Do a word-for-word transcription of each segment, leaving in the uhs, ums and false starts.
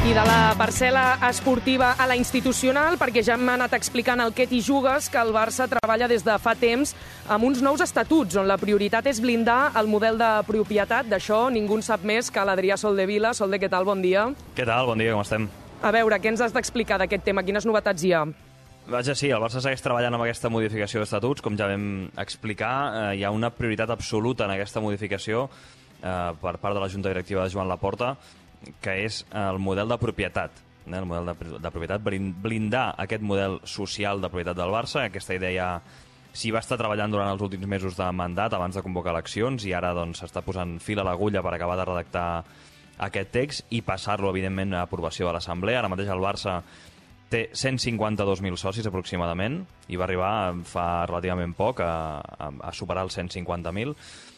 I de la parcel·la esportiva a la institucional, perquè ja m'ha anat explicant el què t'hi jugues, que el Barça treballa des de fa temps amb uns nous estatuts, on la prioritat és blindar el model de propietat. D'això ningú en sap més que l'Adrià Soldevila. Solde, què tal? Bon dia. Què tal? Bon dia, com estem? A veure, què ens has d'explicar d'aquest tema? Quines novetats hi ha? Vaja, sí, el Barça segueix treballant amb aquesta modificació d'estatuts. Com ja vam explicar, eh, hi ha una prioritat absoluta en aquesta modificació eh, per part de la Junta Directiva de Joan Laporta, que és el model de propietat. Eh? El model de, de propietat, blindar aquest model social de propietat del Barça. Aquesta idea ja s'hi va estar treballant durant els últims mesos de mandat, abans de convocar eleccions, i ara doncs s'està posant fil a l'agulla per acabar de redactar aquest text i passar-lo, evidentment, a aprovació de l'Assemblea. Ara mateix el Barça té cent cinquanta-dos mil socis, aproximadament, i va arribar fa relativament poc a, a, a superar els cent cinquanta mil.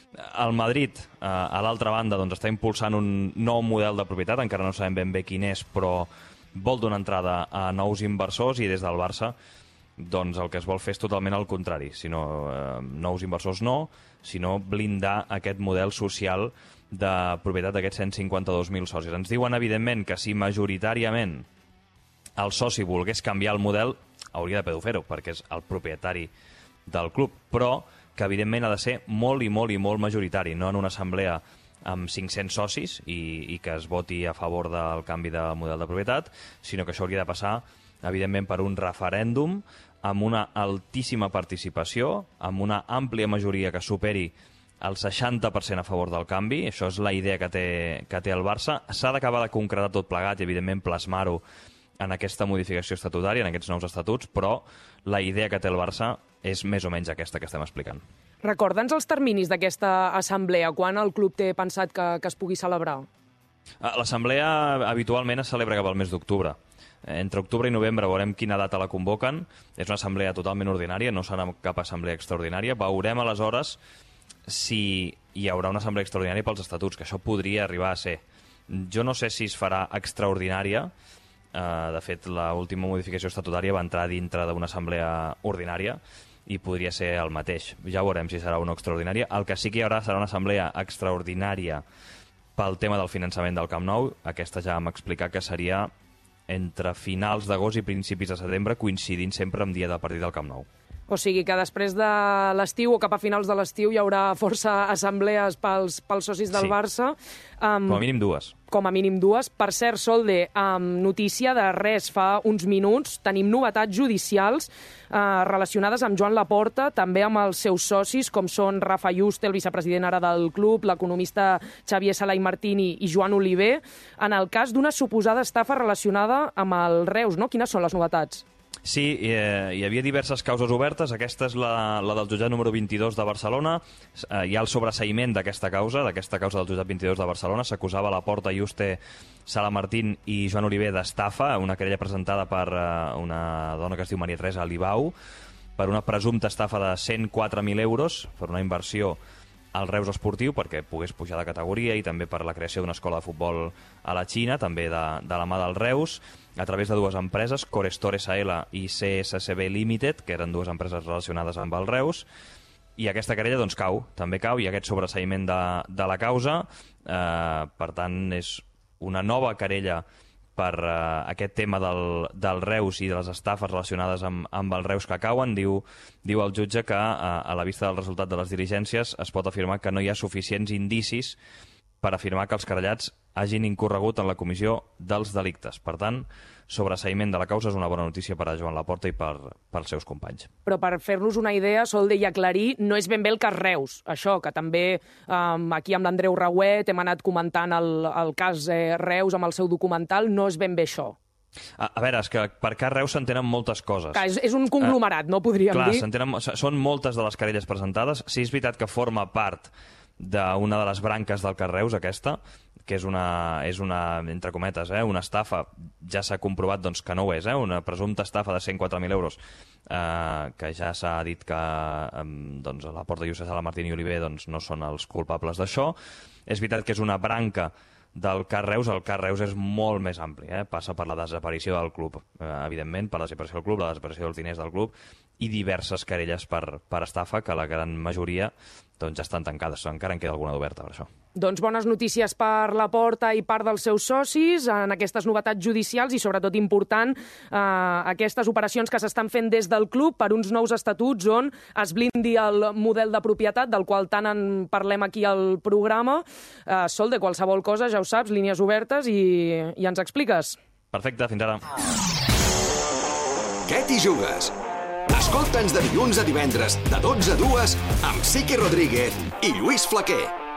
El Madrid, eh, a l'altra banda, doncs, està impulsant un nou model de propietat, encara no sabem ben bé quin és, però vol donar entrada a nous inversors, i des del Barça doncs, el que es vol fer és totalment el contrari. Sinó, eh, nous inversors no, sinó blindar aquest model social de propietat d'aquests cent cinquanta-dos mil socis. Ens diuen, evidentment, que si majoritàriament el soci volgués canviar el model, hauria de poder fer-ho, perquè és el propietari del club, però que evidentment ha de ser molt i molt i molt majoritari, no en una assemblea amb cinc-cents socis i, i que es voti a favor del canvi de model de propietat, sinó que això hauria de passar, evidentment, per un referèndum amb una altíssima participació, amb una àmplia majoria que superi el seixanta per cent a favor del canvi. Això és la idea que té, que té el Barça. S'ha d'acabar de concretar tot plegat i, evidentment, plasmar-ho en aquesta modificació estatutària, en aquests nous estatuts, però la idea que té el Barça és més o menys aquesta que estem explicant. Recorda'ns els terminis d'aquesta assemblea. Quan el club té pensat que, que es pugui celebrar? L'assemblea habitualment es celebra cap al mes d'octubre. Entre octubre i novembre veurem quina data la convoquen. És una assemblea totalment ordinària, no serà cap assemblea extraordinària. Veurem aleshores si hi haurà una assemblea extraordinària pels estatuts, que això podria arribar a ser. Jo no sé si es farà extraordinària. Uh, de fet, l'última modificació estatutària va entrar dintre d'una assemblea ordinària i podria ser el mateix. Ja veurem si serà o no extraordinària. El que sí que hi haurà serà una assemblea extraordinària pel tema del finançament del Camp Nou. Aquesta ja vam explicar que seria entre finals d'agost i principis de setembre, coincidint sempre amb dia de partit del Camp Nou. O sigui que després de l'estiu o cap a finals de l'estiu hi haurà força assemblees pels, pels socis del sí. Barça. Um, com a mínim dues. Com a mínim dues. Per cert, Solde, um, notícia de res fa uns minuts. Tenim novetats judicials uh, relacionades amb Joan Laporta, també amb els seus socis, com són Rafa Juste, el vicepresident ara del club, l'economista Xavier Sala i Martini i Joan Oliver, en el cas d'una suposada estafa relacionada amb el Reus, no? Quines són les novetats? Sí, eh, hi havia diverses causes obertes. Aquesta és la, la del jutjat número vint-i-dos de Barcelona. Eh, hi ha el sobreseïment d'aquesta causa, d'aquesta causa del jutjat vint-i-dos de Barcelona. S'acusava Laporta, Juste, Sala Martín i Joan Oliver d'estafa, una querella presentada per eh, una dona que es diu Maria Teresa Libau, per una presumpta estafa de cent quatre mil euros, per una inversió al Reus Esportiu, perquè pogués pujar de categoria, i també per la creació d'una escola de futbol a la Xina, també de, de la mà del Reus, a través de dues empreses, Corestore S L i C S C B Limited, que eren dues empreses relacionades amb el Reus, i aquesta querella doncs cau, també cau, i aquest sobreseïment de, de la causa, eh, per tant, és una nova querella per uh, aquest tema del, del Reus i de les estafes relacionades amb, amb el Reus que cauen. Diu, diu el jutge que uh, a la vista del resultat de les diligències es pot afirmar que no hi ha suficients indicis per afirmar que els querellats hagin incorregut en la comissió dels delictes. Per tant, sobreseïment de la causa és una bona notícia per a Joan Laporta i per, pels seus companys. Però per fer-nos una idea, Solde, i aclarir, no és ben bé el cas Reus. Això, que també um, aquí amb l'Andreu Rauet hem anat comentant el, el cas eh, Reus amb el seu documental, no és ben bé això. A, a veure, és que per cas Reus s'entenen moltes coses. Que és, és un conglomerat, uh, no podríem clar, dir? Clar, són moltes de les querelles presentades. Sí, és veritat que forma part d'una de les branques del cas Reus, aquesta, que és una, és una entre cometes, eh, una estafa. Ja s'ha comprovat doncs, que no ho és, eh, una presumpta estafa de cent quatre mil euros, eh, que ja s'ha dit que eh, doncs, Laporta, Juste, Sala, Martín i Oliver doncs, no són els culpables d'això. És veritat que és una branca del cas Reus. El cas Reus és molt més ampli, eh? Passa per la desaparició del club, eh, evidentment, per la desaparició del club, la desaparició dels diners del club, i diverses querelles per, per estafa, que la gran majoria doncs, ja estan tancades. Encara en queda alguna d'oberta per això. Doncs bones notícies per la Porta i part dels seus socis en aquestes novetats judicials i, sobretot important, eh, aquestes operacions que s'estan fent des del club per uns nous estatuts on es blindi el model de propietat, del qual tant en parlem aquí al programa. Eh, Sol, de qualsevol cosa, ja ho saps, línies obertes i, i ens expliques. Perfecte, fins ara. Què t'hi jugues? Escolta'ns de dilluns a divendres, de dotze a dues, amb Siqui Rodríguez i Lluís Flaquer.